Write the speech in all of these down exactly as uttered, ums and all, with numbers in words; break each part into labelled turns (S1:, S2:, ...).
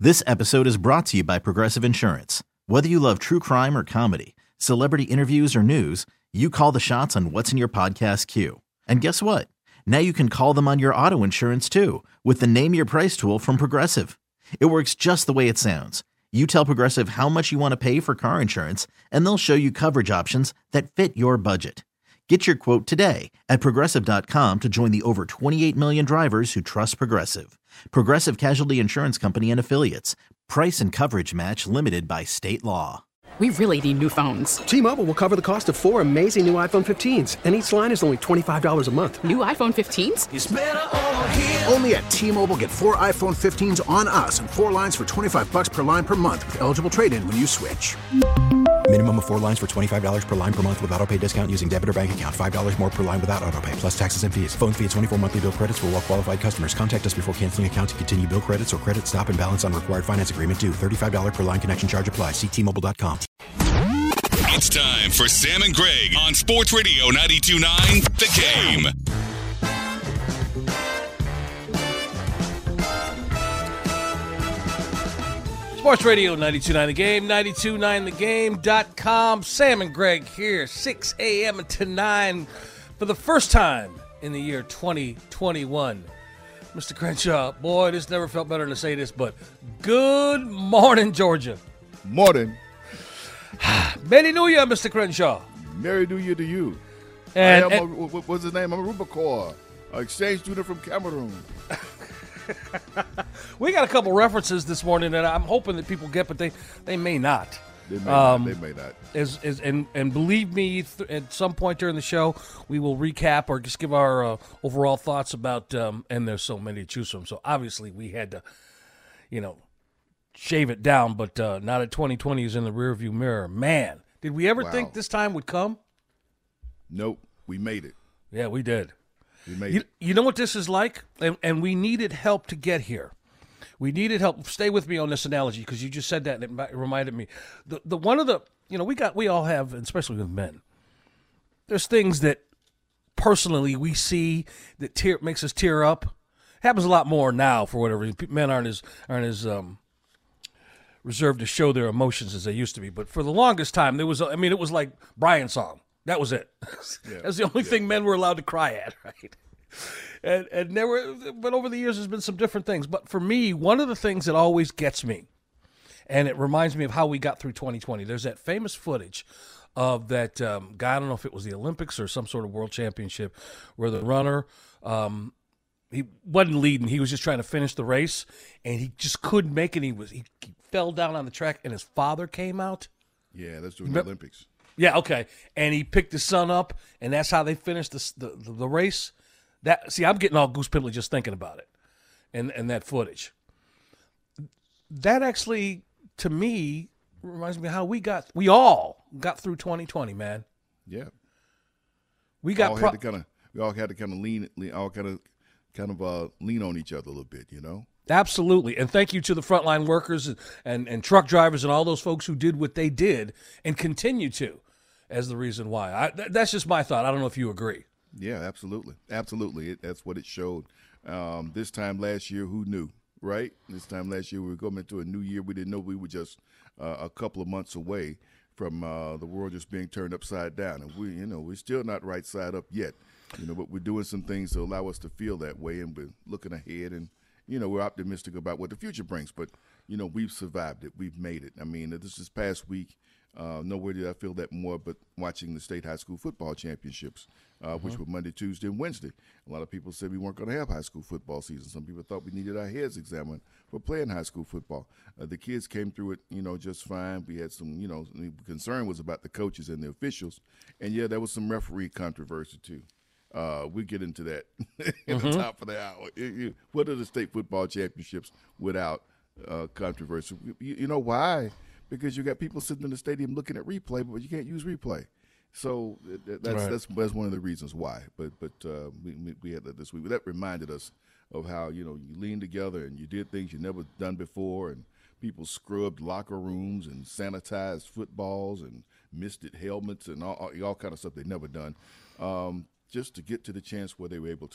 S1: This episode is brought to you by Progressive Insurance. Whether you love true crime or comedy, celebrity interviews or news, you call the shots on what's in your podcast queue. And guess what? Now you can call them on your auto insurance too with the Name Your Price tool from Progressive. It works just the way it sounds. You tell Progressive how much you want to pay for car insurance, and they'll show you coverage options that fit your budget. Get your quote today at Progressive dot com to join the over twenty-eight million drivers who trust Progressive. Progressive Casualty Insurance Company and Affiliates. Price and coverage match limited by state law.
S2: We really need new phones.
S3: T-Mobile will cover the cost of four amazing new iPhone fifteens, and each line is only twenty-five dollars a month.
S2: New iPhone fifteens?
S4: It's better over here.
S5: Only at T-Mobile, get four iPhone fifteens on us and four lines for twenty-five bucks per line per month with eligible trade-in when you switch.
S6: Minimum of four lines for twenty-five dollars per line per month with autopay discount using debit or bank account. five dollars more per line without autopay, plus taxes and fees. Phone fee at twenty-four monthly bill credits for well-qualified customers. Contact us before canceling account to continue bill credits or credit stop and balance on required finance agreement due. thirty-five dollars per line connection charge applies. See T Mobile dot com.
S7: It's time for Sam and Greg on Sports Radio ninety-two point nine The Game.
S8: Sports Radio ninety-two point nine The Game, ninety-two point nine the game dot com. Sam and Greg here, six a.m. to nine for the first time in the year twenty twenty-one. Mister Crenshaw, boy, this never felt better to say this, but good morning, Georgia.
S9: Morning.
S8: Merry New Year, Mister Crenshaw.
S9: Merry New Year to you.
S8: And,
S9: I am
S8: and
S9: a, what's his name? I'm a Rubicor, an exchange student from Cameroon.
S8: We got a couple references this morning that I'm hoping that people get, but they, they may not.
S9: They may
S8: um,
S9: not. They may not.
S8: As, as, and, and believe me, th- at some point during the show, we will recap or just give our uh, overall thoughts about, um, and there's so many to choose from. So obviously we had to, you know, shave it down, but uh, now that twenty twenty is in the rearview mirror, man, did we ever
S9: Wow.
S8: think this time would come?
S9: Nope. We made it.
S8: Yeah, we did.
S9: We made
S8: You,
S9: it.
S8: you know what this is like? And, and we needed help to get here. We needed help. Stay with me on this analogy because you just said that and it reminded me. The the one of the, you know, we got, we all have, and especially with men, there's things that personally we see that tear, makes us tear up. Happens a lot more now for whatever reason. Men aren't as, aren't as, um, reserved to show their emotions as they used to be. But for the longest time, there was, I mean, it was like Brian's song. That was it.
S9: Yeah.
S8: That's the only
S9: Yeah.
S8: thing men were allowed to cry at, right? And and there were, but over the years, there's been some different things. But for me, one of the things that always gets me, and it reminds me of how we got through twenty twenty, there's that famous footage of that um, guy, I don't know if it was the Olympics or some sort of world championship, where the runner, um, he wasn't leading, he was just trying to finish the race, and he just couldn't make it. He was he, he fell down on the track, and his father came out.
S9: Yeah, that's during the Olympics.
S8: Yeah, okay. And he picked his son up, and that's how they finished the the, the race. That see, I'm getting all goose pimply just thinking about it, and and that footage. That actually, to me, reminds me of how we got, we all got through twenty twenty, man.
S9: Yeah.
S8: We got
S9: all
S8: pro-
S9: had to kind of we all had to kind of lean, lean all kind of kind of uh, lean on each other a little bit, you know.
S8: Absolutely. And thank you to the frontline workers and, and, and truck drivers and all those folks who did what they did and continue to as the reason why. I, th- that's just my thought. I don't know if you agree.
S9: Yeah, absolutely. Absolutely. It, that's what it showed. Um, this time last year, who knew, right? This time last year, we were going into a new year. We didn't know we were just uh, a couple of months away from uh, the world just being turned upside down. And we, you know, we're still not right side up yet, you know, but we're doing some things to allow us to feel that way. And we're looking ahead and, you know, we're optimistic about what the future brings, but, you know, we've survived it. We've made it. I mean, this this past week, uh, nowhere did I feel that more but watching the state high school football championships, uh, mm-hmm. which were Monday, Tuesday, and Wednesday. A lot of people said we weren't going to have high school football season. Some people thought we needed our heads examined for playing high school football. Uh, the kids came through it, you know, just fine. We had some, you know, the concern was about the coaches and the officials. And, yeah, there was some referee controversy, too. Uh, we get into that in mm-hmm. the top of the hour. It, it, what are the state football championships without uh, controversy? You, you know why? Because you got people sitting in the stadium looking at replay, but you can't use replay. So that's right. that's that's one of the reasons why. But but uh, we we had that this week. That reminded us of how, you know, you leaned together and you did things you never done before, and people scrubbed locker rooms and sanitized footballs and misted helmets and all all kind of stuff they'd never done. Um, just to get to the chance where they were able to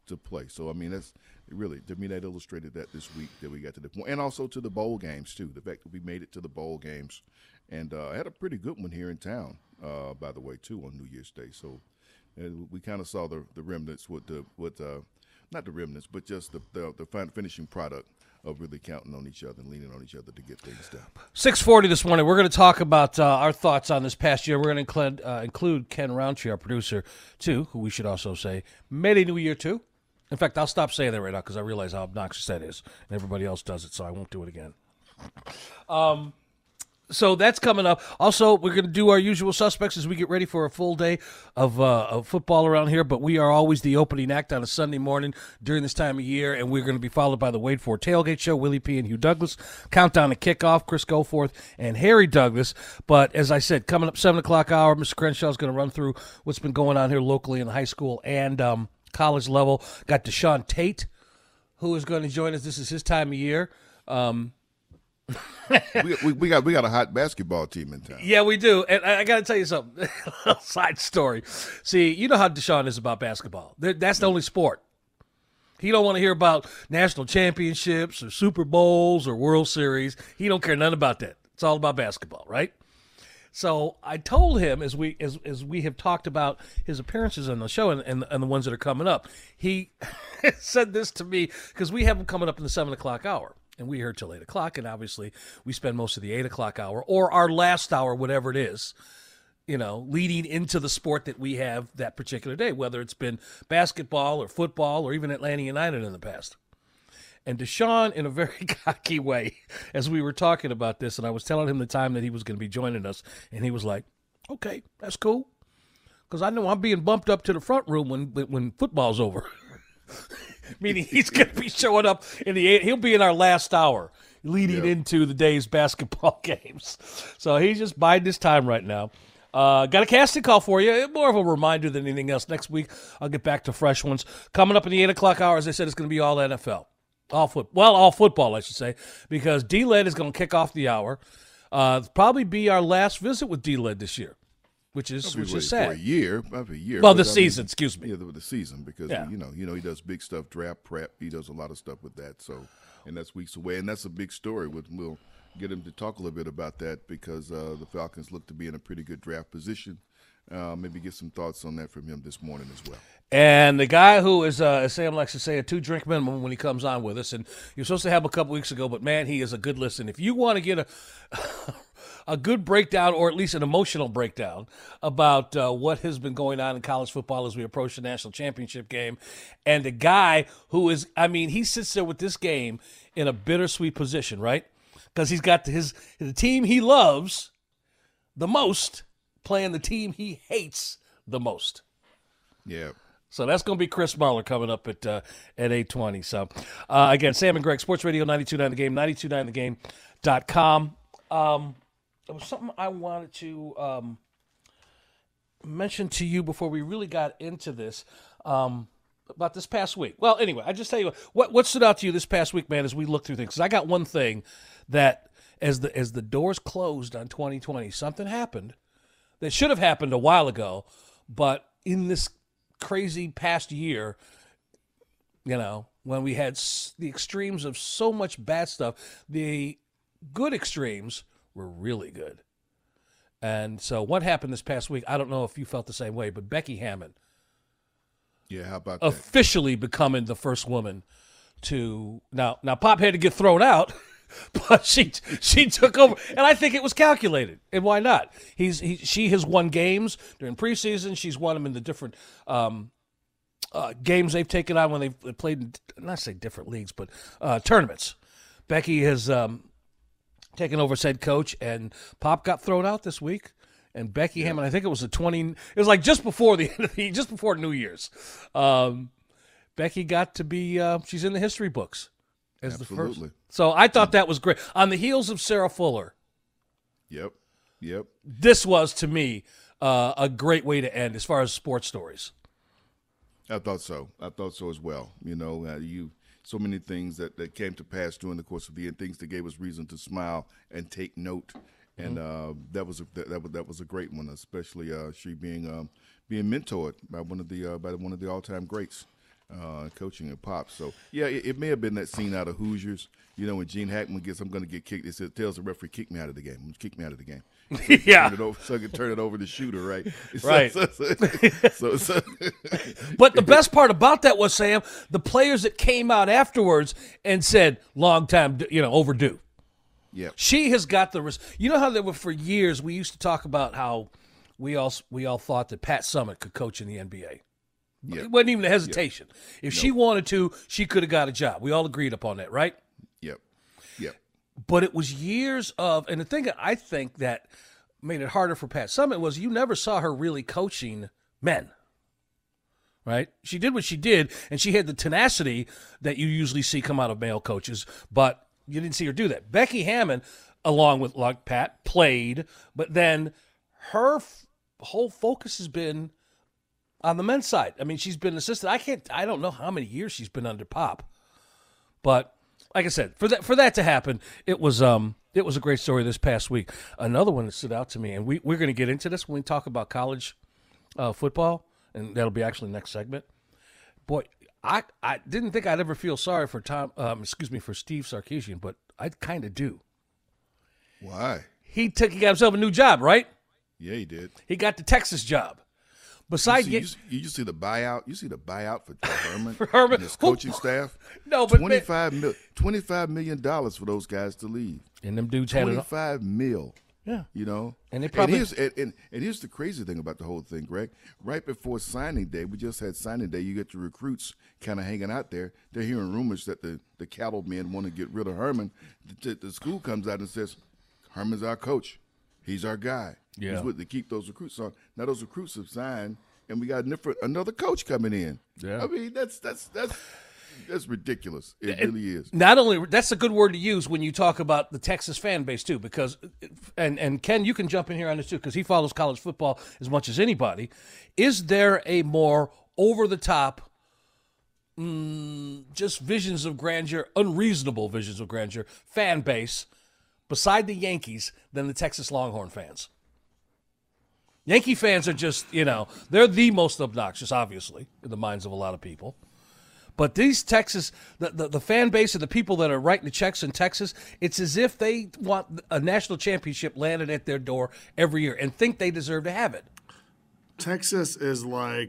S9: to play. So I mean, that's really, to me, that illustrated that this week that we got to the point, and also to the bowl games too. The fact that we made it to the bowl games, and uh, I had a pretty good one here in town, uh, by the way, too, on New Year's Day. So and we kind of saw the the remnants with the with uh, not the remnants, but just the the, the fin- finishing product of really counting on each other and leaning on each other to get things done.
S8: six forty this morning, we're going to talk about uh, our thoughts on this past year. We're going to include, uh, include Ken Roundtree, our producer, too, who we should also say made a new year, too. In fact, I'll stop saying that right now because I realize how obnoxious that is, and everybody else does it, so I won't do it again. Um, so that's coming up. Also, we're going to do our usual suspects as we get ready for a full day of, uh, of football around here, but we are always the opening act on a Sunday morning during this time of year, and we're going to be followed by the Wade Ford Tailgate Show, Willie P. and Hugh Douglas, Countdown to Kickoff, Chris Goforth, and Harry Douglas. But as I said, coming up seven o'clock hour, Mister Crenshaw is going to run through what's been going on here locally in the high school and um, college level. Got Deshaun Tate, who is going to join us. This is his time of year. Um
S9: we, we, we got we got a hot basketball team in town.
S8: Yeah, we do. And I, I got to tell you something. Side story. See, you know how Deshaun is about basketball. That's the only sport. He don't want to hear about national championships or Super Bowls or World Series. He don't care nothing about that. It's all about basketball, right? So I told him as we as as we have talked about his appearances on the show and, and, and the ones that are coming up, he said this to me because we have him coming up in the seven o'clock hour. And we're here till eight o'clock, and obviously we spend most of the eight o'clock hour or our last hour, whatever it is, you know, leading into the sport that we have that particular day, whether it's been basketball or football or even Atlanta United in the past. And Deshaun, in a very cocky way, as we were talking about this, and I was telling him the time that he was going to be joining us, and he was like, okay, that's cool, because I know I'm being bumped up to the front room when when football's over. Meaning he's going to be showing up in the eight. He'll be in our last hour leading yep. into the day's basketball games. So he's just biding his time right now. Uh, got a casting call for you. More of a reminder than anything else. Next week, I'll get back to fresh ones. Coming up in the eight o'clock hour, as I said, it's going to be all N F L. All foot, well, all football, I should say, because D-Led is going to kick off the hour. Uh, probably be our last visit with D-Led this year. Which is which is sad.
S9: For a year, for a year.
S8: Well, the season, mean, excuse me.
S9: Yeah, the, the season because yeah. you know, you know, he does big stuff, draft prep. He does a lot of stuff with that. So, and that's weeks away, and that's a big story. With we'll get him to talk a little bit about that because uh, the Falcons look to be in a pretty good draft position. Uh, maybe get some thoughts on that from him this morning as well.
S8: And the guy who is, uh, as Sam likes to say, a two-drink minimum when he comes on with us, and you're supposed to have him a couple weeks ago, but man, he is a good listen. If you want to get a a good breakdown, or at least an emotional breakdown, about uh, what has been going on in college football as we approach the national championship game. And the guy who is, I mean, he sits there with this game in a bittersweet position, right? Because he's got his the team he loves the most playing the team he hates the most.
S9: Yeah.
S8: So that's going to be Chris Marler coming up at uh, at eight twenty. So, uh, again, Sam and Greg, Sports Radio ninety-two point nine The Game, ninety-two point nine the game dot com. Um, there was something I wanted to um, mention to you before we really got into this um, about this past week. Well, anyway, I just tell you what, what, what stood out to you this past week, man, as we look through things. Because I got one thing that as the as the doors closed on twenty twenty, something happened that should have happened a while ago, but in this crazy past year, you know, when we had the extremes of so much bad stuff, the good extremes were really good. And so what happened this past week, I don't know if you felt the same way, but Becky Hammon
S9: yeah, how about
S8: officially
S9: that?
S8: becoming the first woman to now now Pop had to get thrown out, but she she took over, and I think it was calculated. And why not? He's he, she has won games during preseason. She's won them in the different um, uh, games they've taken on when they've played in, not say different leagues, but uh, tournaments. Becky has um, taken over as head coach, and Pop got thrown out this week. And Becky yeah. Hammon, I think it was the twenty. It was like just before the end of the, just before New Year's. Um, Becky got to be. Uh, she's in the history books as
S9: Absolutely.
S8: the first. So I thought that was great. On the heels of Sarah Fuller.
S9: Yep. Yep.
S8: This was to me uh, a great way to end as far as sports stories.
S9: I thought so. I thought so as well. You know, uh, you so many things that, that came to pass during the course of the year, things that gave us reason to smile and take note. And uh, that was a that, that was that was a great one, especially uh, she being um, being mentored by one of the uh, by one of the all time greats, uh, coaching at Pop. So, yeah, it, it may have been that scene out of Hoosiers. You know, when Gene Hackman gets, I'm going to get kicked, it says, tells the referee, kick me out of the game. Kick me out of the game. So
S8: yeah.
S9: Turn it over, so I can turn it over to shooter, right?
S8: Right.
S9: So, so, so, so
S8: But the best part about that was, Sam, the players that came out afterwards and said, long time, you know, overdue.
S9: Yeah.
S8: She has got the res- – you know how there were for years we used to talk about how we all we all thought that Pat Summitt could coach in the N B A.
S9: Yep.
S8: It wasn't even a hesitation.
S9: Yep.
S8: If
S9: Nope.
S8: she wanted to, she could have got a job. We all agreed upon that, right?
S9: Yep. Yep.
S8: But it was years of – and the thing that I think that made it harder for Pat Summitt was you never saw her really coaching men. Right? She did what she did, and she had the tenacity that you usually see come out of male coaches, but you didn't see her do that. Becky Hammon, along with like Pat, played, but then her f- whole focus has been on the men's side. I mean, she's been an assistant. I can't. I don't know how many years she's been under Pop, but like I said, for that for that to happen, it was um it was a great story this past week. Another one that stood out to me, and we we're going to get into this when we talk about college uh, football. And that'll be actually next segment. Boy, I, I didn't think I'd ever feel sorry for Tom. Um, excuse me for Steve Sarkisian, but I kind of do.
S9: Why?
S8: He took he got himself a new job, right?
S9: Yeah, he did.
S8: He got the Texas job. Besides,
S9: you see, you, you see the buyout. You see the buyout for Herman,
S8: for Herman
S9: and his coaching staff.
S8: No, but
S9: twenty-five mil, twenty-five million dollars for those guys to leave.
S8: And them dudes had
S9: twenty-five mil.
S8: Yeah,
S9: you know,
S8: and they probably
S9: and here's, and, and, and here's the crazy thing about the whole thing, Greg. Right before signing day, we just had signing day. You get your recruits kind of hanging out there. They're hearing rumors that the the cattle men want to get rid of Herman. The, the school comes out and says, "Herman's our coach. He's our guy."
S8: Yeah,
S9: he's with to keep those recruits on. Now those recruits have signed, and we got a different, another coach coming in.
S8: Yeah,
S9: I mean that's that's that's. That's ridiculous. It really is.
S8: Not only that's a good word to use when you talk about the Texas fan base too, because and and Ken, you can jump in here on this too because he follows college football as much as anybody. Is there a more over the top, mm, just visions of grandeur, unreasonable visions of grandeur fan base beside the Yankees than the Texas Longhorn fans? Yankee fans are just, you know, they're the most obnoxious, obviously, in the minds of a lot of people. But these Texas, the, the, the fan base of the people that are writing the checks in Texas, it's as if they want a national championship landed at their door every year and think they deserve to have it.
S4: Texas is like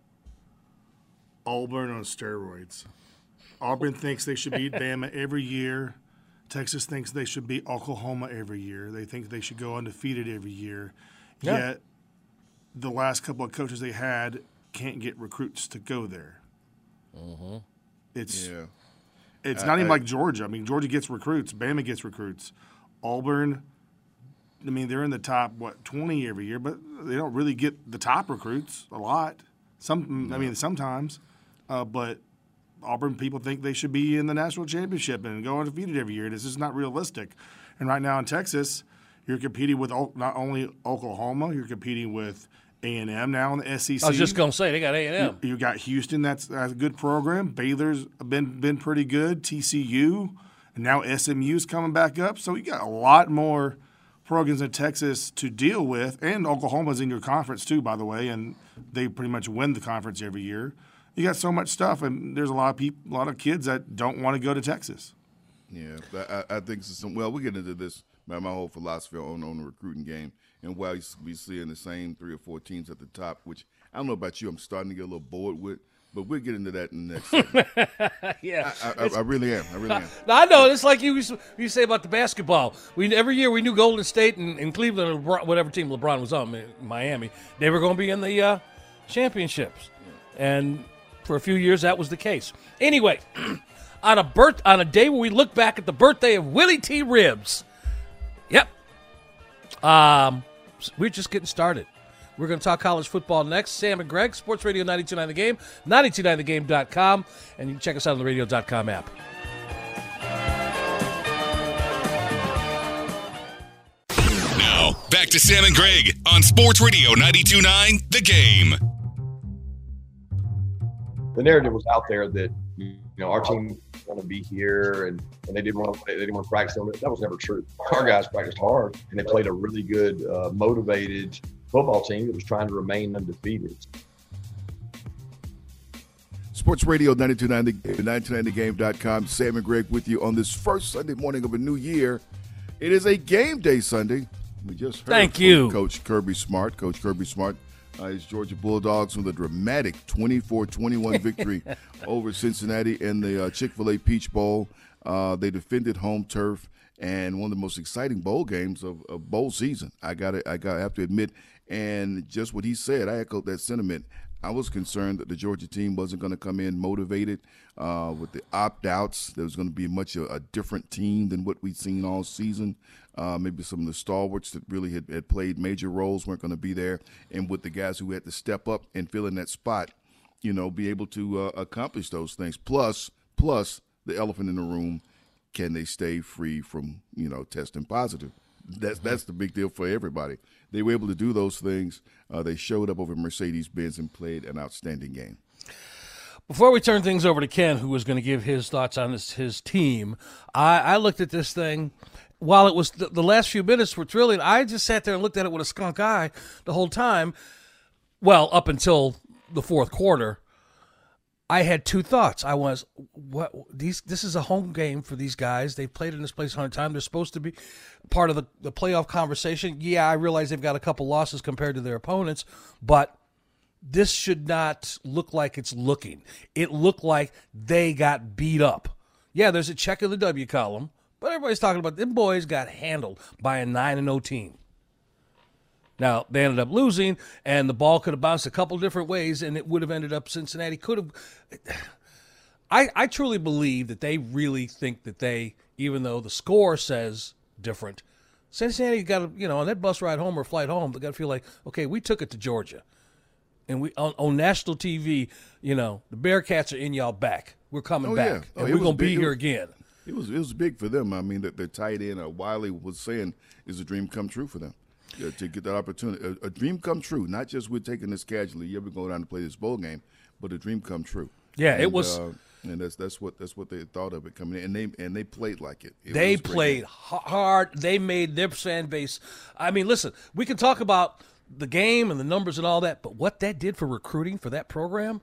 S4: Auburn on steroids. Auburn thinks they should beat Bama every year. Texas thinks they should beat Oklahoma every year. They think they should go undefeated every year. Yeah. Yet the last couple of coaches they had can't get recruits to go there.
S8: Mm-hmm.
S4: It's
S9: yeah.
S4: it's
S9: I,
S4: not even
S9: I,
S4: like Georgia. I mean, Georgia gets recruits. Bama gets recruits. Auburn, I mean, they're in the top, what, twenty every year, but they don't really get the top recruits a lot. Some, no. I mean, sometimes. Uh, but Auburn people think they should be in the national championship and go undefeated every year. This is not realistic. And right now in Texas, you're competing with not only Oklahoma, you're competing with A and M now in the S E C.
S8: I was just going to say, they got A and M.
S4: You, you got Houston, that's, that's a good program. Baylor's been been pretty good. T C U, and now S M U's coming back up. So you got a lot more programs in Texas to deal with. And Oklahoma's in your conference too, by the way, and they pretty much win the conference every year. You got so much stuff, and there's a lot of people, a lot of kids that don't want to go to Texas.
S9: Yeah, but I, I think this is some. Well, we'll get into this. My, my whole philosophy on, on the recruiting game, and while we seeing the same three or four teams at the top, which I don't know about you, I'm starting to get a little bored with. But we'll get into that in the next segment.
S8: yeah,
S9: I, I, I really am. I really am.
S8: No, I know. It's like you used to, you say about the basketball. We every year we knew Golden State and, and Cleveland, or LeBron, whatever team LeBron was on, Miami, they were going to be in the uh, championships, and for a few years that was the case. Anyway, on a birth on a day where we look back at the birthday of Willie T. Ribbs. Yep. Um, we're just getting started. We're going to talk college football next. Sam and Greg, Sports Radio ninety-two point nine The Game, ninety-two point nine the game dot com, and you can check us out on the radio dot com app.
S7: Now, back to Sam and Greg on Sports Radio ninety-two point nine The Game.
S10: The narrative was out there that, you know, our team was going to be here and, and they didn't want to they didn't want to practice on it. That was never true. Our guys practiced hard and they played a really good, uh, motivated football team that was trying to remain undefeated.
S9: Sports Radio ninety-two point nine, the ninety-two point nine the game dot com. Sam and Greg with you on this first Sunday morning of a new year. It is a game day Sunday. We just heard
S8: Thank
S9: from
S8: you.
S9: Coach Kirby Smart. Coach Kirby Smart, uh, his Georgia Bulldogs with a dramatic twenty-four twenty-one victory over Cincinnati in the uh, Chick-fil-A Peach Bowl. Uh, they defended home turf and one of the most exciting bowl games of, of bowl season. I got I got have to admit, and just what he said, I echoed that sentiment. I was concerned that the Georgia team wasn't going to come in motivated uh, with the opt-outs. There was going to be much a, a different team than what we'd seen all season. Uh, maybe some of the stalwarts that really had, had played major roles weren't going to be there. And with the guys who had to step up and fill in that spot, you know, be able to uh, accomplish those things. Plus, plus the elephant in the room, can they stay free from, you know, testing positive? That's that's the big deal for everybody. They were able to do those things. Uh, they showed up over Mercedes-Benz and played an outstanding game.
S8: Before we turn things over to Ken, who was going to give his thoughts on his, his team, I, I looked at this thing. While it was the, the last few minutes were thrilling, I just sat there and looked at it with a skunk eye the whole time. Well, up until the fourth quarter, I had two thoughts. I was, what these? This is a home game for these guys. They've played in this place a hundred times. They're supposed to be part of the, the playoff conversation. Yeah, I realize they've got a couple losses compared to their opponents, but this should not look like it's looking. It looked like they got beat up. Yeah, there's a check in the W column, but everybody's talking about them boys got handled by a nine and oh team. Now, they ended up losing, and the ball could have bounced a couple different ways, and it would have ended up Cincinnati could have. I, I truly believe that they really think that they, even though the score says different, Cincinnati got to, you know, on that bus ride home or flight home, they got to feel like, okay, we took it to Georgia. And we on, on national T V, you know, the Bearcats are in y'all back. We're coming
S9: oh,
S8: back,
S9: yeah. oh,
S8: and we're going to be here again.
S9: It was it was big for them. I mean, that the tight end, uh, Wiley was saying, is a dream come true for them. Uh, to get that opportunity, a, a dream come true. Not just we're taking this casually. Yeah, we're going down to play this bowl game, but a dream come true.
S8: Yeah,
S9: and,
S8: it was,
S9: uh, and that's that's what that's what they thought of it coming in, and they and they played like it. it
S8: they played hard. They made their fan base. I mean, listen, we can talk about the game and the numbers and all that, but what that did for recruiting for that program,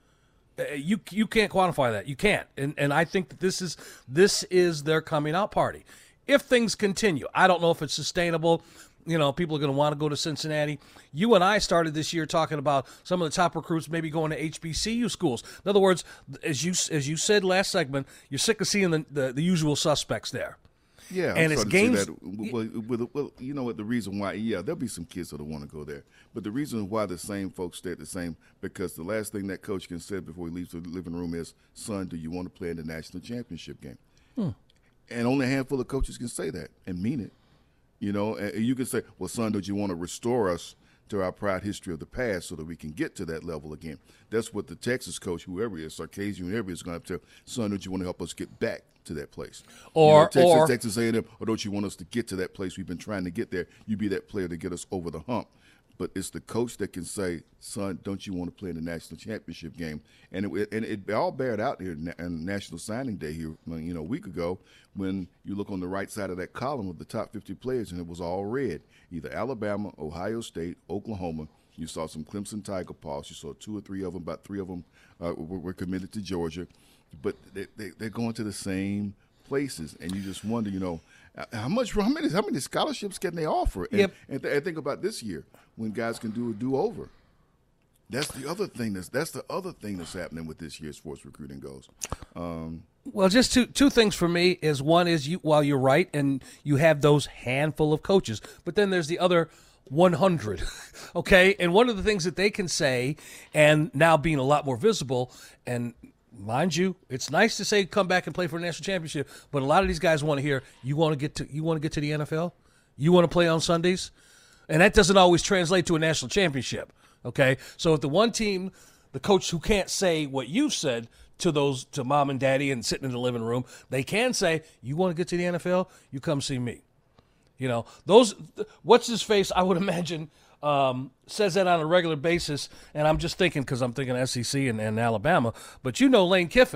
S8: uh, you you can't quantify that. You can't, and and I think that this is this is their coming out party. If things continue, I don't know if it's sustainable. You know, people are going to want to go to Cincinnati. You and I started this year talking about some of the top recruits maybe going to H B C U schools. In other words, as you as you said last segment, you're sick of seeing the, the, the usual suspects there.
S9: Yeah,
S8: and
S9: I'm
S8: it's games.
S9: That. Well, well, well, you know what? The reason why, yeah, there'll be some kids that'll want to go there, but the reason why the same folks stay at the same, because the last thing that coach can say before he leaves the living room is, "Son, do you want to play in the national championship game?" Hmm. And only a handful of coaches can say that and mean it. You know, and you can say, well, son, don't you want to restore us to our proud history of the past so that we can get to that level again? That's what the Texas coach, whoever he is, Sarkisian, whoever is going to tell, son, don't you want to help us get back to that place?
S8: Or,
S9: you know, Texas,
S8: or
S9: Texas A and M, or don't you want us to get to that place? We've been trying to get there. You be that player to get us over the hump. But it's the coach that can say, son, don't you want to play in the national championship game? And it, and it all bared out here on National Signing Day here, you know, a week ago, when you look on the right side of that column of the top fifty players, and it was all red. Either Alabama, Ohio State, Oklahoma. You saw some Clemson Tiger Paws. You saw two or three of them, about three of them uh, were, were committed to Georgia. But they, they, they're going to the same places, and you just wonder, you know, how much, how many, how many scholarships can they offer? And,
S8: yep.
S9: and, th- and think about this year when guys can do a do-over. That's the other thing that's that's the other thing that's happening with this year's sports recruiting goes. Um,
S8: well, just two two things for me is one is you while you're right and you have those handful of coaches, but then there's the other one hundred, okay? And one of the things that they can say, and now being a lot more visible, and mind you, it's nice to say come back and play for a national championship, but a lot of these guys want to hear you want to get to you want to get to the N F L, you want to play on Sundays, and that doesn't always translate to a national championship. Okay, so if the one team, the coach who can't say what you said to those to mom and daddy and sitting in the living room, they can say, "You want to get to the N F L? You come see me." You know, those. What's his face? I would imagine um, says that on a regular basis, and I'm just thinking because I'm thinking S E C and, and Alabama. But you know, Lane Kiffin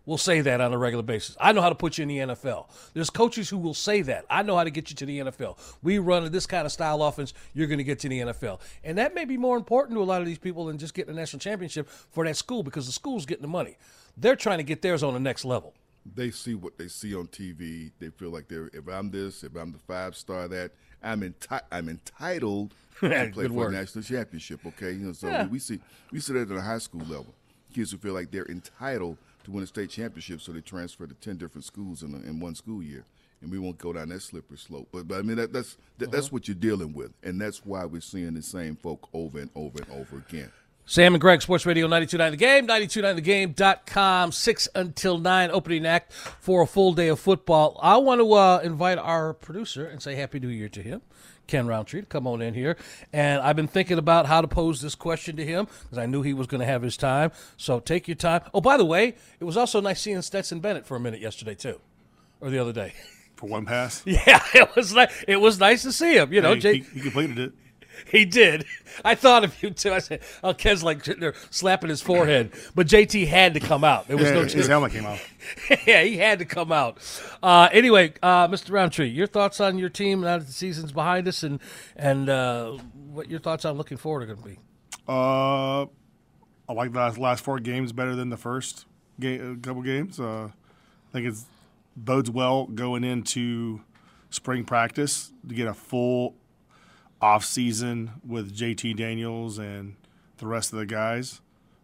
S8: will say that on a regular basis. I know how to put you in the N F L. There's coaches who will say that. I know how to get you to the N F L. We run this kind of style offense, you're going to get to the N F L. And that may be more important to a lot of these people than just getting a national championship for that school, because the school's getting the money. They're trying to get theirs on the next level.
S9: They see what they see on T V. They feel like they're, if I'm this, if I'm the five-star that, I'm, enti- I'm entitled to play for
S8: word.
S9: a national championship, okay? You know, so
S8: Yeah.
S9: we, we see we see that at a high school level. Kids who feel like they're entitled to win a state championship, so they transfer to ten different schools in, a, in one school year. And we won't go down that slippery slope. But, but I mean, that, that's that,
S8: uh-huh.
S9: that's what you're dealing with, and that's why we're seeing the same folk over and over and over again.
S8: Sam and Greg, Sports Radio ninety-two point nine The Game, ninety-two point nine the game dot com, six until nine, opening act for a full day of football. I want to uh, invite our producer and say Happy New Year to him, Ken Roundtree, to come on in here. And I've been thinking about how to pose this question to him because I knew he was going to have his time. So take your time. Oh, by the way, it was also nice seeing Stetson Bennett for a minute yesterday, too, or the other day.
S4: For one pass?
S8: Yeah, it was nice. It was nice to see him. You know,
S4: Hey,
S8: Jay,
S4: he, he completed it.
S8: He did. I thought of you, too. I said, oh, Ken's like sitting there slapping his forehead. But J T had to come out. There was
S4: Yeah,
S8: no
S4: his helmet came out.
S8: Yeah, he had to come out. Uh, anyway, uh, Mister Roundtree, your thoughts on your team now that the season's behind us, and and uh, what your thoughts on looking forward are going to be?
S4: Uh, I like the last, last four games better than the first game, couple games. Uh, I think it bodes well going into spring practice to get a full off season with J T Daniels and the rest of the guys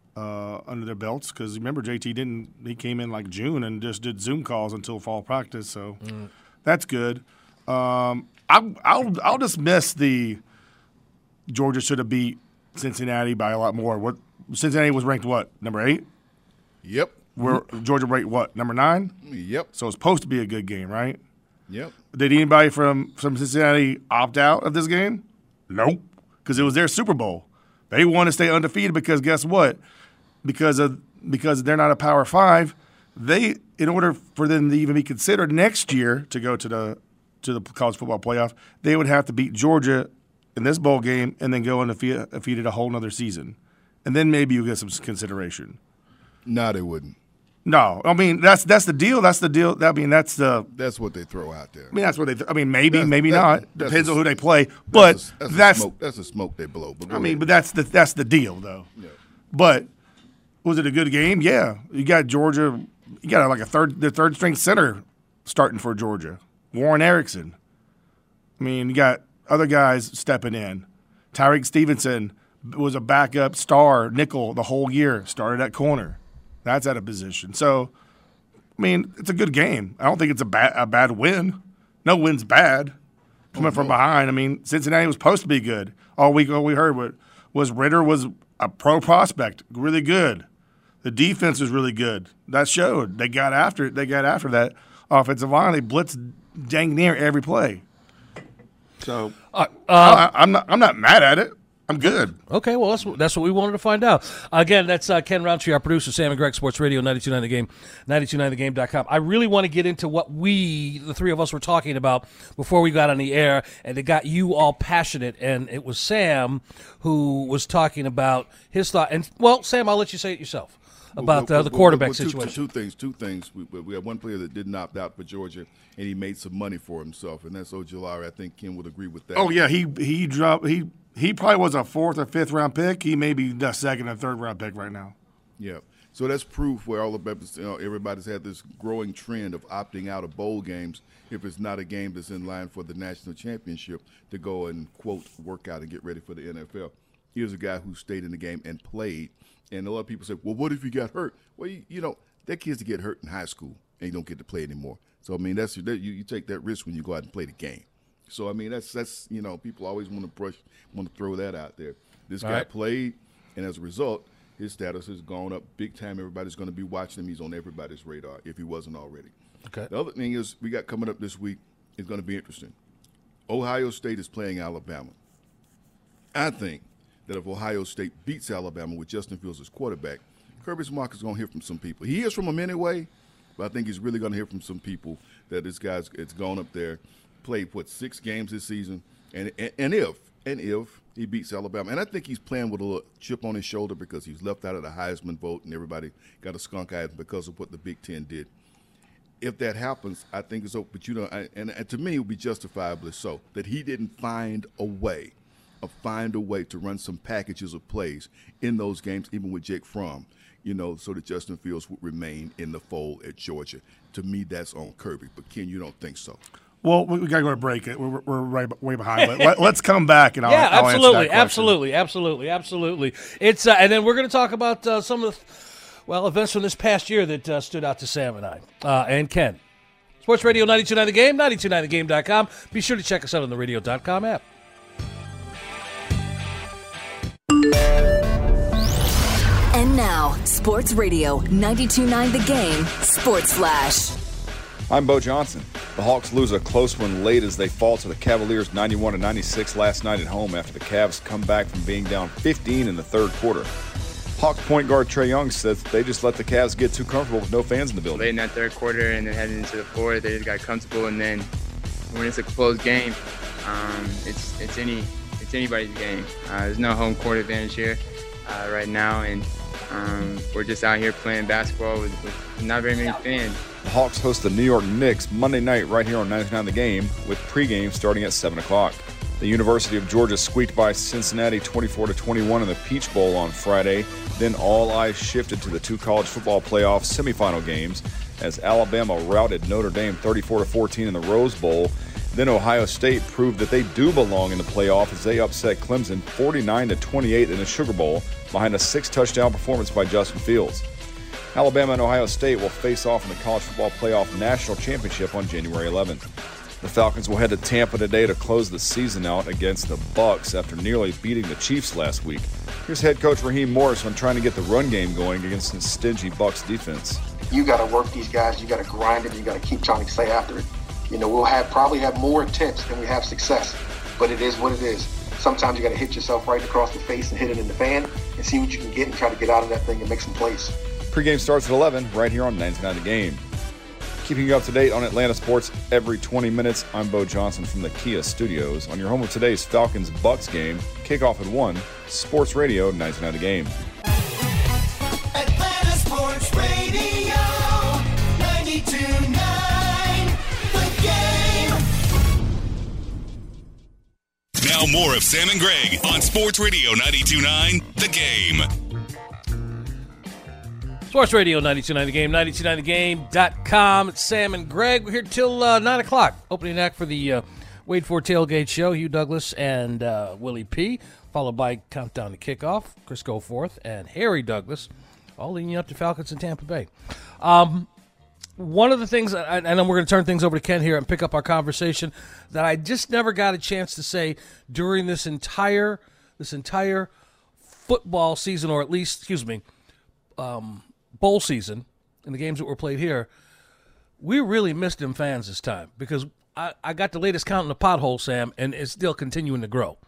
S4: uh, under their belts. Because remember, J T didn't. He came in like June and just did Zoom calls until fall practice. So mm. that's good. Um, I, I'll I'll just miss the Georgia should have beat Cincinnati by a lot more. What Cincinnati was ranked what, number eight?
S9: Yep.
S4: Where Georgia ranked what, number nine?
S9: Yep.
S4: So it's supposed to be a good game, right?
S9: Yep.
S4: Did anybody from, from Cincinnati opt out of this game? Nope. Because it was their Super Bowl. They want to stay undefeated because guess what? Because of because they're not a Power Five, they in order for them to even be considered next year to go to the to the college football playoff, they would have to beat Georgia in this bowl game and then go undefeated undefeated a whole nother season. And then maybe you get some consideration.
S9: No, they wouldn't.
S4: No, I mean that's that's the deal. That's the deal. I mean that's the.
S9: That's what they throw out there.
S4: I mean that's what they. Th- I mean maybe
S9: That's-
S4: maybe
S9: that's-
S4: not.
S9: that's
S4: Depends
S9: a-
S4: on who they play. But
S9: that's a, that's,
S4: that's
S9: a smoke, that's a smoke they blow. But go
S4: I mean,
S9: ahead.
S4: but that's the that's the deal though.
S9: Yeah.
S4: But was it a good game? Yeah, you got Georgia. You got like a third the third string center starting for Georgia, Warren Erickson. I mean, you got other guys stepping in. Tyreek Stevenson was a backup star nickel the whole year. Started at corner. That's out of position. So. I mean, it's a good game. I don't think it's a bad a bad win. No win's bad. Coming
S9: Oh,
S4: from
S9: no.
S4: behind, I mean, Cincinnati was supposed to be good. All week, all we heard was, was Ritter was a pro prospect, really good. The defense was really good. That showed. They got after it. They got after that offensive line. They blitzed dang near every play. So
S8: Uh,
S4: I, I'm not. I'm not mad at it. I'm good.
S8: Okay, well, that's, that's what we wanted to find out. Again, that's uh, Ken Roundtree, our producer, Sam and Greg, Sports Radio, ninety-two point nine The Game, ninety-two point nine the game dot com. I really want to get into what we, the three of us, were talking about before we got on the air, and it got you all passionate, and it was Sam who was talking about his thought. And, well, Sam, I'll let you say it yourself about
S9: Well,
S8: uh, the
S9: well,
S8: quarterback
S9: well, two,
S8: situation.
S9: Two things. Two things. We, we have one player that didn't opt out for Georgia, and he made some money for himself, and that's Ojulari. I think Ken would agree with that.
S4: Oh yeah, he he dropped he. He probably was a fourth or fifth round pick. He may be the second or third round pick right now.
S9: Yeah. So that's proof where all of you know, everybody's had this growing trend of opting out of bowl games if it's not a game that's in line for the national championship to go and, quote, work out and get ready for the N F L. Here's a guy who stayed in the game and played. And a lot of people say, well, what if he got hurt? Well, you, you know, that kid's to get hurt in high school and you don't get to play anymore. So, I mean, that's that, you, you take that risk when you go out and play the game. So, I mean, that's, that's you know, people always want to brush, want to throw that out there. This
S8: All
S9: guy
S8: right.
S9: played, and as a result, his status has gone up big time. Everybody's going to be watching him. He's on everybody's radar if he wasn't already.
S8: Okay.
S9: The other thing is we got coming up this week is going to be interesting. Ohio State is playing Alabama. I think that if Ohio State beats Alabama with Justin Fields as quarterback, Kirby Smart is going to hear from some people. He hears from them anyway, but I think he's really going to hear from some people that this guy's it's gone up there, played, what, six games this season, and and, and if and if he beats Alabama, and I think he's playing with a little chip on his shoulder because he's left out of the Heisman vote and everybody got a skunk eye because of what the Big Ten did. If that happens, I think it's over. But, you know, I, and, and to me, it would be justifiably so that he didn't find a way, or find a way to run some packages of plays in those games, even with Jake Fromm, you know, so that Justin Fields would remain in the fold at Georgia. To me, that's on Kirby. But, Ken, you don't think so.
S4: Well, we, we got to go to break. We're, we're right, way behind. Let, let's come back and I'll,
S8: yeah,
S4: I'll
S8: absolutely,
S4: answer that
S8: absolutely, absolutely, absolutely. It's uh, and then we're going to talk about uh, some of the well events from this past year that uh, stood out to Sam and I uh, and Ken. Sports Radio ninety-two point nine The Game, ninety-two point nine the game dot com. Be sure to check us out on the radio dot com app.
S11: And now, Sports Radio ninety-two point nine The Game Sports Flash.
S12: I'm Bo Johnson. The Hawks lose a close one late as they fall to the Cavaliers ninety-one to ninety-six last night at home after the Cavs come back from being down fifteen in the third quarter. Hawks point guard Trae Young says they just let the Cavs get too comfortable with no fans in the building.
S13: Late in that third quarter and then heading into the fourth, they just got comfortable. And then when it's a close game, um, it's it's any it's anybody's game. Uh, there's no home court advantage here uh, right now, and um, we're just out here playing basketball with, with not very many fans.
S12: The Hawks host the New York Knicks Monday night right here on ninety-two point nine The Game with pregame starting at seven o'clock. The University of Georgia squeaked by Cincinnati twenty-four to twenty-one in the Peach Bowl on Friday. Then all eyes shifted to the two college football playoff semifinal games as Alabama routed Notre Dame thirty-four to fourteen in the Rose Bowl. Then Ohio State proved that they do belong in the playoff as they upset Clemson forty-nine to twenty-eight in the Sugar Bowl behind a six-touchdown performance by Justin Fields. Alabama and Ohio State will face off in the College Football Playoff National Championship on January eleventh. The Falcons will head to Tampa today to close the season out against the Bucs after nearly beating the Chiefs last week. Here's head coach Raheem Morris on trying to get the run game going against the stingy Bucs defense.
S14: You got to work these guys. You got to grind it. You got to keep trying to stay after it. You know, we'll have probably have more attempts than we have success, but it is what it is. Sometimes you got to hit yourself right across the face and hit it in the fan and see what you can get and try to get out of that thing and make some plays.
S12: Pre-game starts at eleven right here on ninety-two point nine The Game. Keeping you up to date on Atlanta sports every twenty minutes, I'm Bo Johnson from the Kia Studios. On your home of today's Falcons-Bucs game, kickoff at one, Sports Radio ninety-two point nine The Game.
S15: Atlanta Sports Radio, ninety-two point nine The Game.
S7: Now more of Sam and Greg on Sports Radio ninety-two point nine The Game.
S8: Sports Radio ninety-two point nine The Game, ninety-two point nine the game dot com. It's Sam and Greg. We're here till uh, nine o'clock. Opening act for the uh, Wade Ford Tailgate Show, Hugh Douglas and uh, Willie P., followed by Countdown to Kickoff, Chris Goforth and Harry Douglas, all leading you up to Falcons in Tampa Bay. Um, one of the things, and then we're going to turn things over to Ken here and pick up our conversation, that I just never got a chance to say during this entire this entire football season, or at least, excuse me, um, bowl season, and the games that were played here, we really missed them fans this time because I, I got the latest count in the pothole, Sam, and it's still continuing to grow.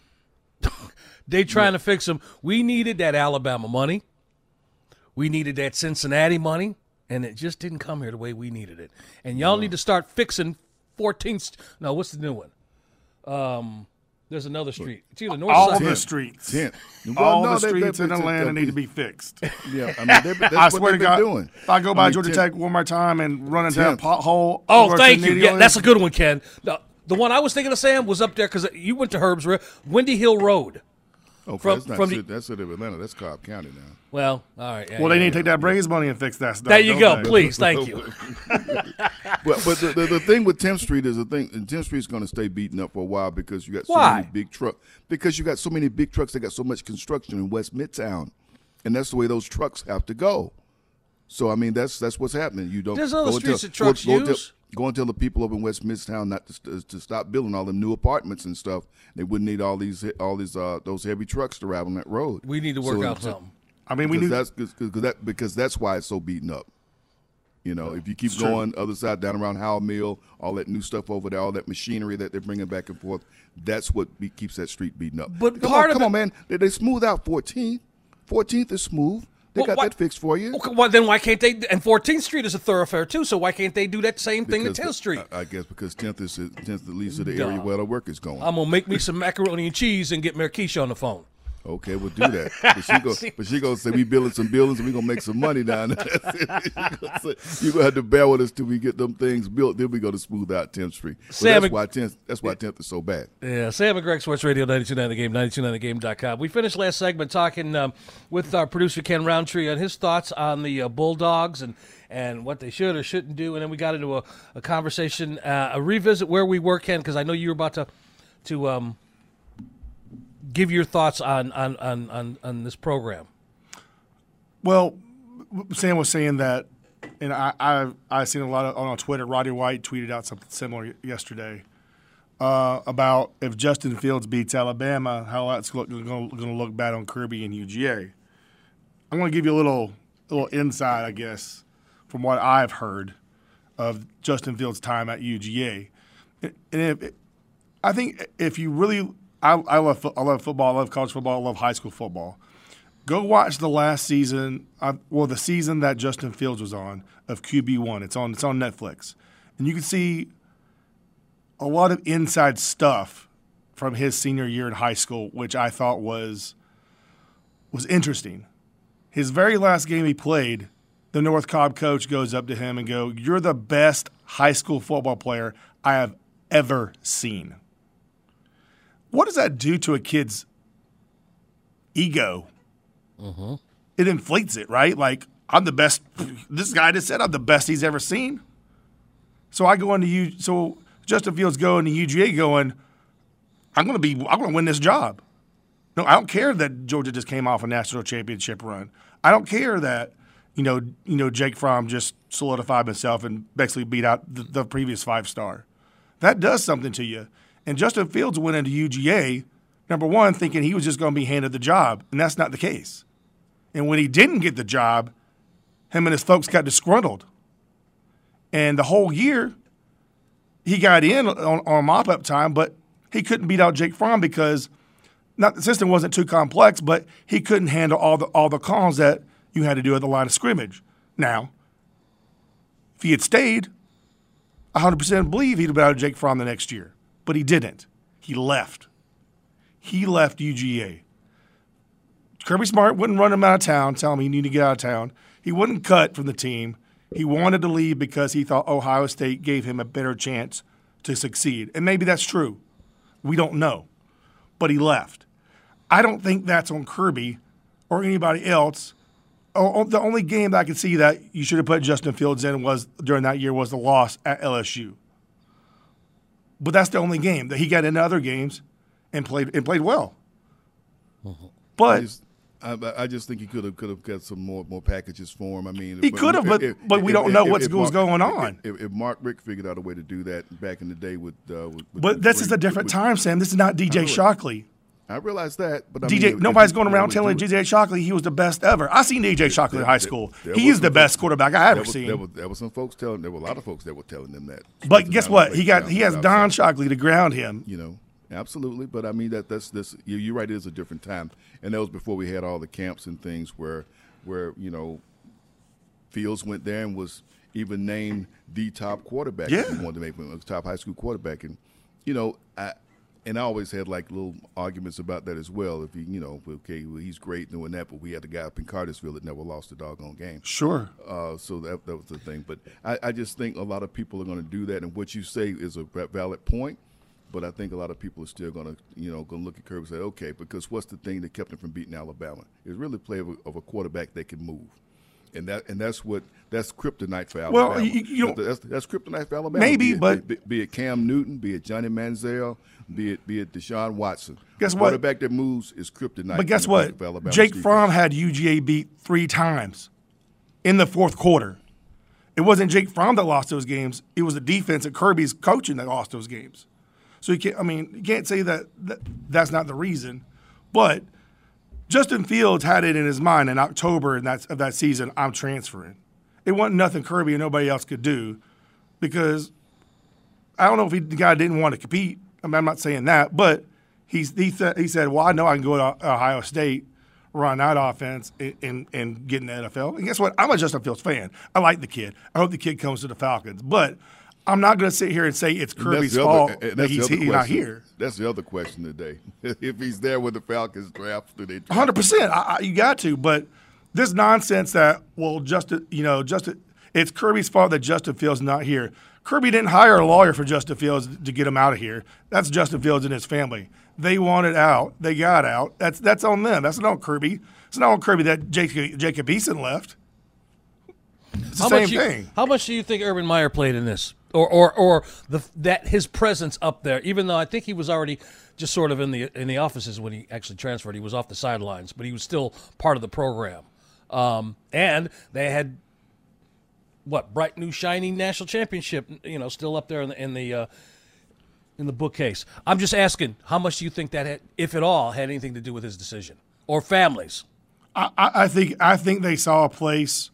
S8: They trying yeah. to fix them. We needed that Alabama money. We needed that Cincinnati money, and it just didn't come here the way we needed it. And y'all no. need to start fixing fourteenth. No, what's the new one? Um, there's another street. It's either north
S4: all
S8: side.
S4: the streets.
S9: Tenth.
S4: All
S9: well, no,
S4: the
S9: they,
S4: streets
S9: they,
S4: in
S9: they,
S4: Atlanta
S9: they,
S4: need to be fixed.
S9: Yeah, I mean, they, that's
S4: I
S9: what
S4: swear to
S9: they've
S4: God,
S9: been doing.
S4: if I go by
S9: I mean,
S4: Georgia
S9: tenth.
S4: Tech one more time and run into that pothole.
S8: Oh, thank you. Yeah, that's a good one, Ken. The, the one I was thinking of, Sam, was up there because you went to Herb's, Windy Hill Road.
S9: Okay,
S8: from,
S9: that's not
S8: from
S9: city,
S8: the,
S9: that's city of Atlanta. That's Cobb County now.
S8: Well, all right. Yeah,
S4: well, they
S8: yeah,
S4: need
S8: yeah.
S4: to take that Braves money and fix that stuff.
S8: There you go,
S4: they?
S8: please. Thank you.
S9: Well, but the, the, the thing with tenth Street is the thing, and tenth Street is going to stay beaten up for a while because you got so
S8: Why?
S9: many big trucks. Because you got so many big trucks that got so much construction in West Midtown, and that's the way those trucks have to go. So I mean, that's that's what's happening. You don't.
S8: There's other
S9: go
S8: streets
S9: until,
S8: that trucks
S9: go, go
S8: use.
S9: Until, go and tell the people over in West Midtown not to, to stop building all them new apartments and stuff. They wouldn't need all these all these uh, those heavy trucks to ride on that road.
S8: We need to work
S9: so,
S8: out
S9: so,
S8: something.
S4: I mean, we need
S9: that's cause, cause that because that's why it's so beaten up. You know, if you keep
S4: It's
S9: going
S4: true.
S9: other side down around Howell Mill, all that new stuff over there, all that machinery that they're bringing back and forth, that's what be, keeps that street beaten up.
S8: But
S9: come
S8: part
S9: on,
S8: of
S9: come
S8: it,
S9: on, man, they, they smooth out fourteenth. fourteenth is smooth. They
S8: Well,
S9: got
S8: why-
S9: that fixed for you.
S8: Okay, well, then why can't they? And fourteenth Street is a thoroughfare too, so why can't they do that same thing
S9: Because
S8: at tenth Street?
S9: I, I guess because tenth is tenth the least of the
S8: Duh.
S9: area where the work is going.
S8: I'm gonna make me some macaroni and cheese and get Marquisha on the phone.
S9: Okay, we'll do that. But she go, but she gonna say we building some buildings and we gonna make some money down there. You gonna have to bear with us till we get them things built. Then we go to smooth out tenth Street. But
S8: Sam,
S9: that's why tenth. That's why tenth is so bad.
S8: Yeah, Sam and Greg, Sports Radio ninety-two point nine The Game, ninety-two point nine the game dot com. We finished last segment talking um, with our producer Ken Roundtree on his thoughts on the uh, Bulldogs and, and what they should or shouldn't do, and then we got into a, a conversation, uh, a revisit where we were, Ken, because I know you were about to to um, give your thoughts on on, on, on on this program.
S4: Well, Sam was saying that, and I I I seen a lot of on Twitter. Roddy White tweeted out something similar yesterday uh, about if Justin Fields beats Alabama, how that's going to look bad on Kirby and U G A. I'm going to give you a little little insight, I guess, from what I've heard of Justin Fields' time at U G A. And if, I think if you really I, I love I love football. I love college football. I love high school football. Go watch the last season, uh, well, the season that Justin Fields was on of Q B one. It's on it's on Netflix, and you can see a lot of inside stuff from his senior year in high school, which I thought was was interesting. His very last game he played, the North Cobb coach goes up to him and go, "You're the best high school football player I have ever seen." What does that do to a kid's ego?
S8: Mm-hmm.
S4: It inflates it, right? Like, I'm the best. This guy just said I'm the best he's ever seen. So I go into U. So Justin Fields go into U G A going, I'm going to be. I'm going to win this job. No, I don't care that Georgia just came off a national championship run. I don't care that you know you know Jake Fromm just solidified himself and basically beat out the, the previous five star. That does something to you. And Justin Fields went into U G A, number one, thinking he was just going to be handed the job, and that's not the case. And when he didn't get the job, him and his folks got disgruntled. And the whole year, he got in on, on mop-up time, but he couldn't beat out Jake Fromm because not the system wasn't too complex, but he couldn't handle all the all the calls that you had to do at the line of scrimmage. Now, if he had stayed, I one hundred percent believe he'd have beat out Jake Fromm the next year. But he didn't. He left. He left U G A. Kirby Smart wouldn't run him out of town, tell him he needed to get out of town. He wouldn't cut from the team. He wanted to leave because he thought Ohio State gave him a better chance to succeed. And maybe that's true. We don't know. But he left. I don't think that's on Kirby or anybody else. Oh, the only game that I could see that you should have put Justin Fields in was during that year was the loss at L S U. But that's the only game that he got into other games and played and played well.
S8: Mm-hmm.
S4: But
S9: I just, I, I just think he could have could have got some more more packages for him. I mean,
S4: he could have, but
S9: if,
S4: but we
S9: if,
S4: don't
S9: if,
S4: know
S9: if,
S4: what's
S9: if
S4: what's
S9: Mark,
S4: going on.
S9: If, if Mark Richt figured out a way to do that back in the day with, uh, with, with
S4: But
S9: with
S4: this is
S9: Brady-
S4: a different
S9: with-
S4: time, Sam. This is not D J
S9: I know it.
S4: Shockley.
S9: I realize that, but I
S4: D J,
S9: mean, if-
S4: nobody's
S9: if
S4: going
S9: he
S4: around
S9: would
S4: telling
S9: do
S4: D
S9: it-
S4: J Shockley he was the best ever. I seen D J Shockley in high school.
S9: There
S4: He
S9: was
S4: is the
S9: some
S4: best
S9: folks-
S4: quarterback I
S9: there
S4: ever
S9: was-
S4: seen.
S9: There were, there were some folks telling. There were a lot of folks that were telling them that.
S4: But guess what? He got he has Don Shockley to ground him.
S9: You know, absolutely. But I mean that that's this. You, you're right. It is a different time, and that was before we had all the camps and things where where you know Fields went there and was even named the top quarterback.
S4: Yeah.
S9: If he wanted to make him a top high school quarterback, and you know I. And I always had like little arguments about that as well. If he, you know, okay, well, he's great doing that, but we had the guy up in Cartersville that never lost a doggone game.
S4: Sure.
S9: Uh, so that that was the thing. But I, I just think a lot of people are going to do that, and what you say is a valid point. But I think a lot of people are still going to, you know, going to look at Kirby and say, okay, because what's the thing that kept him from beating Alabama? It's really play of a, of a quarterback that can move. And that and that's what that's kryptonite for Alabama.
S4: Well, you- you don't-
S9: that's, that's kryptonite for Alabama.
S4: Maybe,
S9: be it,
S4: but-
S9: be, be it Cam Newton, be it Johnny Manziel, be it be it Deshaun Watson.
S4: Guess
S9: a
S4: what?
S9: Quarterback that moves is kryptonite.
S4: But guess
S9: for
S4: what?
S9: Alabama's
S4: Jake
S9: defense.
S4: Fromm had U G A beat three times in the fourth quarter. It wasn't Jake Fromm that lost those games. It was the defense and Kirby's coaching that lost those games. So you can't. I mean, you can't say that, that that's not the reason. But Justin Fields had it in his mind in October in that, of that season, I'm transferring. It wasn't nothing Kirby and nobody else could do because I don't know if he, the guy didn't want to compete. I mean, I'm not saying that, but he's, he, th- he said, well, I know I can go to Ohio State, run that offense and, and, and get in the N F L. And guess what? I'm a Justin Fields fan. I like the kid. I hope the kid comes to the Falcons. But I'm not going to sit here and say it's Kirby's fault
S9: other,
S4: that he's he, not here.
S9: That's the other question today. If he's there with the Falcons draft, do they draft
S4: one hundred percent. I, I, you got to. But this nonsense that, well, Justin, you know, Justin, it's Kirby's fault that Justin Fields is not here. Kirby didn't hire a lawyer for Justin Fields to get him out of here. That's Justin Fields and his family. They wanted out. They got out. That's that's on them. That's not on Kirby. It's not on Kirby that Jacob, Jacob Eason left. It's the
S8: how
S4: same
S8: much you,
S4: thing.
S8: How much do you think Urban Meyer played in this? Or or or the that his presence up there, even though I think he was already just sort of in the in the offices when he actually transferred. He was off the sidelines, but he was still part of the program. Um, and they had what bright new shiny national championship, you know, still up there in the in the uh, in the bookcase. I'm just asking, how much do you think that, had, if at all, had anything to do with his decision or families?
S4: I, I think I think they saw a place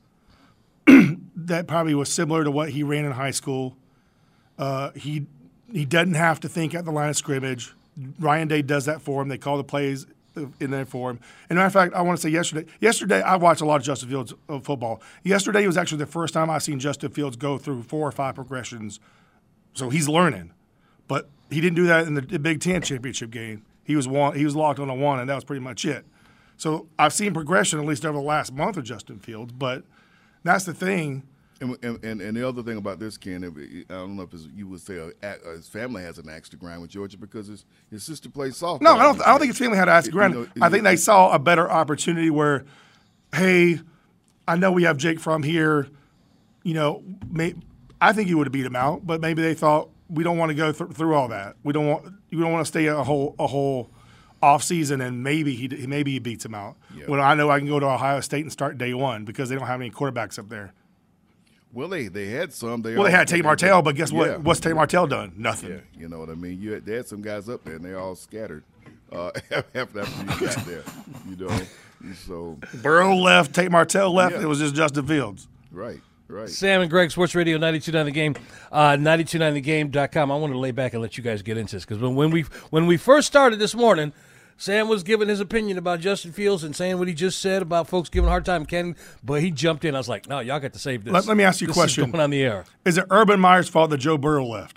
S4: that probably was similar to what he ran in high school. Uh, he he doesn't have to think at the line of scrimmage. Ryan Day does that for him. They call the plays in there for him. And matter of fact, I want to say yesterday. Yesterday, I watched a lot of Justin Fields uh, football. Yesterday was actually the first time I seen Justin Fields go through four or five progressions. So he's learning, but he didn't do that in the, the Big Ten championship game. He was one. He was locked on a one, and that was pretty much it. So I've seen progression at least over the last month of Justin Fields, but that's the thing.
S9: And, and, and the other thing about this, Ken, I don't know if it's, you would say a, his family has an axe to grind with Georgia because his, his sister plays softball.
S4: No, I don't. I don't think his family had an axe to grind.
S9: You know,
S4: I think they saw a better opportunity where, hey, I know we have Jake Fromm here. You know, may, I think he would have beat him out, but maybe they thought we don't want to go th- through all that. We don't want. We don't want to stay a whole a whole off season, and maybe he maybe he beats him out.
S9: Yeah.
S4: Well, I know I can go to Ohio State and start day one because they don't have any quarterbacks up there.
S9: Well, they, they had some. They
S4: well, they
S9: all,
S4: had Tate Martell, but guess what?
S9: Yeah.
S4: What's Tate Martell done? Nothing.
S9: Yeah, you know what I mean. You had, they had some guys up there, and they all scattered uh, after you got there. You know, so
S4: Burrow left, Tate Martell left.
S9: Yeah.
S4: It was just Justin Fields.
S9: Right, right.
S8: Sam and Greg, Sports Radio ninety-two point nine The Game, uh, ninety-two point nine the game dot com. I want to lay back and let you guys get into this because when, when we when we first started this morning, Sam was giving his opinion about Justin Fields and saying what he just said about folks giving a hard time Ken, but he jumped in. I was like, no, y'all got to save this.
S4: Let, let me ask you a
S8: this
S4: question.
S8: Is going on the air.
S4: Is it Urban Meyer's fault that Joe Burrow left?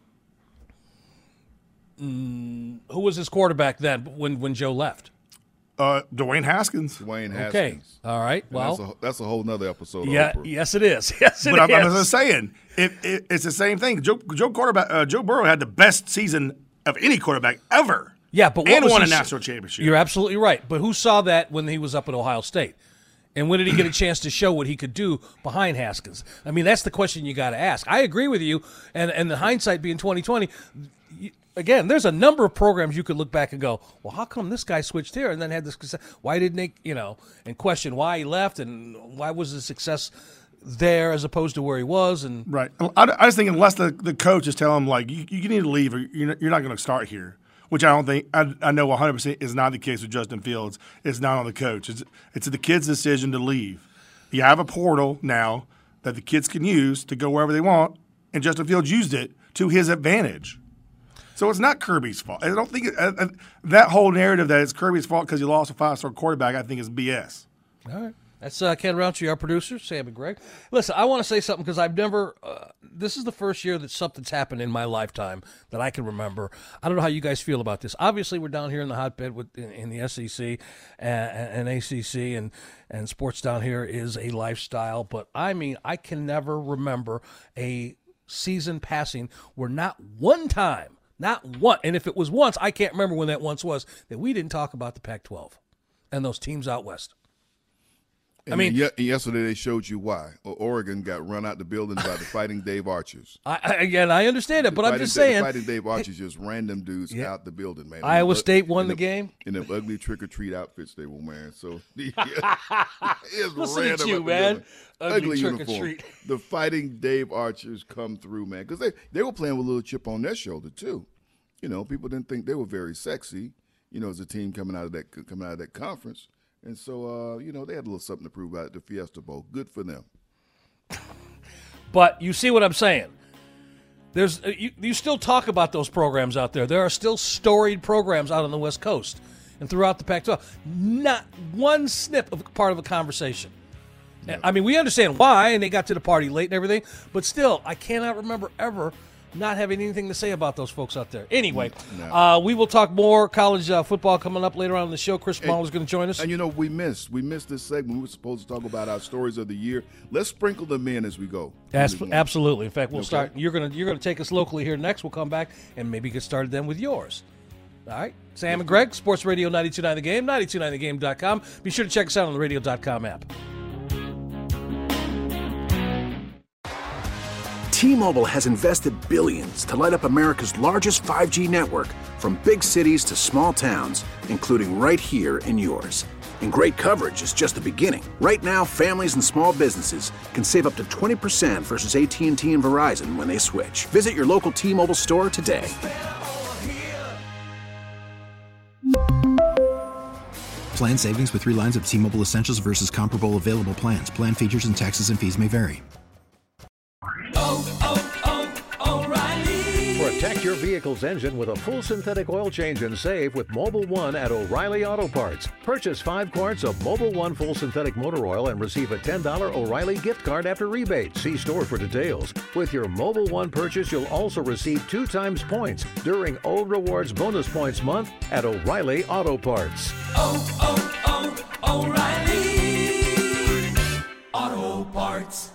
S8: Mm, who was his quarterback then when, when Joe left?
S4: Uh, Dwayne Haskins.
S9: Dwayne Haskins.
S8: Okay. All right.
S9: And
S8: Well,
S9: that's a, that's a whole nother episode.
S8: yeah,
S9: of Oprah.
S8: yes, it is. Yes, it
S4: but I'm, I'm
S8: is.
S4: just saying, it, it, it's the same thing. Joe, Joe quarterback, uh, Joe Burrow had the best season of any quarterback ever.
S8: Yeah, but what
S4: and
S8: was
S4: won
S8: he
S4: a
S8: s-
S4: national championship.
S8: You're absolutely right. But who saw that when he was up at Ohio State? And when did he get a chance to show what he could do behind Haskins? I mean, that's the question you got to ask. I agree with you, and and the hindsight being twenty twenty. You, again, there's a number of programs you could look back and go, well, how come this guy switched here and then had this success? Why didn't they, you know, and question why he left and why was his success there as opposed to where he was? And
S4: Right. I, I just think unless the, the coach is telling him, like, you, you need to leave or you're not, you're not going to start here, which I don't think I, – I know one hundred percent is not the case with Justin Fields. It's not on the coach. It's, it's the kid's decision to leave. You have a portal now that the kids can use to go wherever they want, and Justin Fields used it to his advantage. So it's not Kirby's fault. I don't think it, uh, that whole narrative that it's Kirby's fault because he lost a five-star quarterback I think is B S.
S8: All right. That's uh, Ken Rountree, our producer, Sam and Greg. Listen, I want to say something because I've never uh, – this is the first year that something's happened in my lifetime that I can remember. I don't know how you guys feel about this. Obviously, we're down here in the hotbed with in, in the S E C and, and A C C, and, and sports down here is a lifestyle. But, I mean, I can never remember a season passing where not one time, not one – and if it was once, I can't remember when that once was, that we didn't talk about the Pac twelve and those teams out west.
S9: And
S8: I mean,
S9: ye- yesterday they showed you why O- Oregon got run out the building by the Fighting Dave Archers.
S8: I, I, again, I understand it, but
S9: The
S8: I'm
S9: Fighting
S8: just
S9: Da-
S8: saying.
S9: the Fighting Dave Archers just random dudes
S8: Yeah.
S9: out the building, man.
S8: Iowa
S9: In the-
S8: State won
S9: in
S8: the game?
S9: in them ugly trick or treat outfits they were wearing. So it's
S8: Listen
S9: random
S8: at
S9: out
S8: you,
S9: the
S8: man.
S9: building.
S8: Ugly trick or
S9: uniform.
S8: treat.
S9: The Fighting Dave Archers come through, man, because they they were playing with a little chip on their shoulder too. You know, people didn't think they were very sexy. You know, as a team coming out of that coming out of that conference. And so, uh, you know, they had a little something to prove out at the Fiesta Bowl. Good for them.
S8: But you see what I'm saying. There's uh, you, you still talk about those programs out there. There are still storied programs out on the West Coast. and throughout the Pac twelve. Not one snip of part of a conversation. Yeah. I mean, we understand why, and they got to the party late and everything, but still, I cannot remember ever not having anything to say about those folks out there. Anyway, no. uh, we will talk more college uh, football coming up later on in the show. Chris Small is going to join us.
S9: And, you know, we missed. We missed this segment. We were supposed to talk about our stories of the year. Let's sprinkle them in as we go.
S8: As, absolutely. In fact, we'll
S9: okay.
S8: start. You're going to you're going to take us locally here next. We'll come back and maybe get started then with yours. All right. Sam and Greg, Sports Radio ninety-two point nine The Game, ninety-two point nine the game dot com. Be sure to check us out on the radio dot com app.
S5: T-Mobile has invested billions to light up America's largest five G network, from big cities to small towns, including right here in yours. And great coverage is just the beginning. Right now, families and small businesses can save up to twenty percent versus A T and T and Verizon when they switch. Visit your local T-Mobile store today.
S6: Plan savings with three lines of T-Mobile Essentials versus comparable available plans. Plan features and taxes and fees may vary.
S15: Oh, oh, oh, O'Reilly.
S16: Protect your vehicle's engine with a full synthetic oil change and save with Mobil one at O'Reilly Auto Parts. Purchase five quarts of Mobil one full synthetic motor oil and receive a ten dollars O'Reilly gift card after rebate. See store for details. With your Mobil one purchase, you'll also receive two times points during O Rewards Bonus Points Month at O'Reilly Auto Parts.
S15: Oh, oh, oh, O'Reilly Auto Parts.